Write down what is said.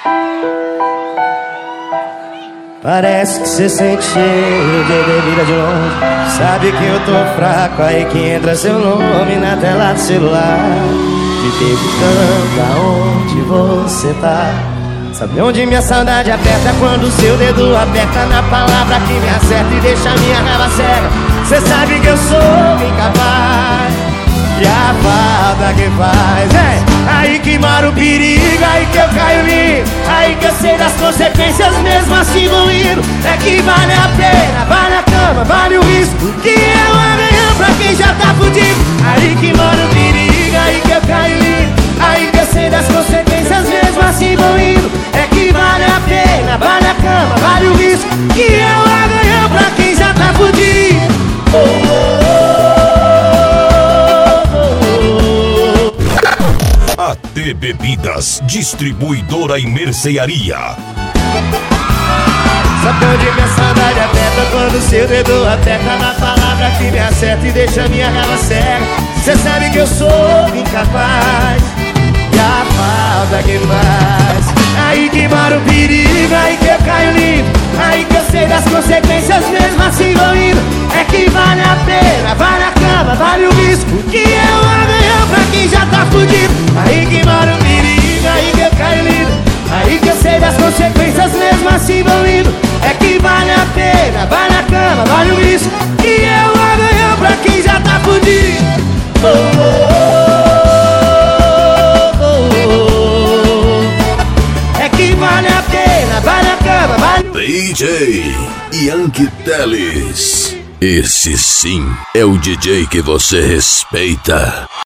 Parece que cê sente cheiro de bebida de longe. Sabe que eu tô fraco, aí que entra seu nome na tela do celular. Me perguntando aonde você tá. Sabe onde minha saudade aperta quando seu dedo aperta na palavra que me acerta e deixa minha raiva cega. Cê sabe que eu sou incapaz e a falta que faz aí que mora o perigo, aí que eu caio lindo, aí que eu sei das consequências mesmo assim vou indo. É que vale a pena, vale a cama, vale o risco, que é o amanhã pra quem já tá fudido. Aí que mora o perigo, aí que eu caio lindo, aí que eu sei das consequências mesmo assim vou indo. É que vale a pena, vale a cama, vale o risco, que é o amanhã pra quem já tá fudido. AT Bebidas, distribuidora e mercearia. Sabe onde minha saudade aperta quando seu dedo aperta na palavra que me acerta e deixa minha raiva cega. Cê sabe que eu sou incapaz e a falta que faz. Aí que mora o perigo, aí que eu caio lindo, aí que eu sei das consequências mesmo assim vou indo. É que vale a pena, vale a cama, vale o risco, que é o amanhã pra quem já tá fudido. Aí que mora o perigo, aí que eu caio lindo, aí que eu sei das consequências mesmo assim vou indo. É que vale a pena, vale a cama, vale o risco, que é o amanhã pra quem já tá fudido. É que vale a pena, vale a cama, vale o DJ Yankee Teles. Esse sim é o DJ que você respeita.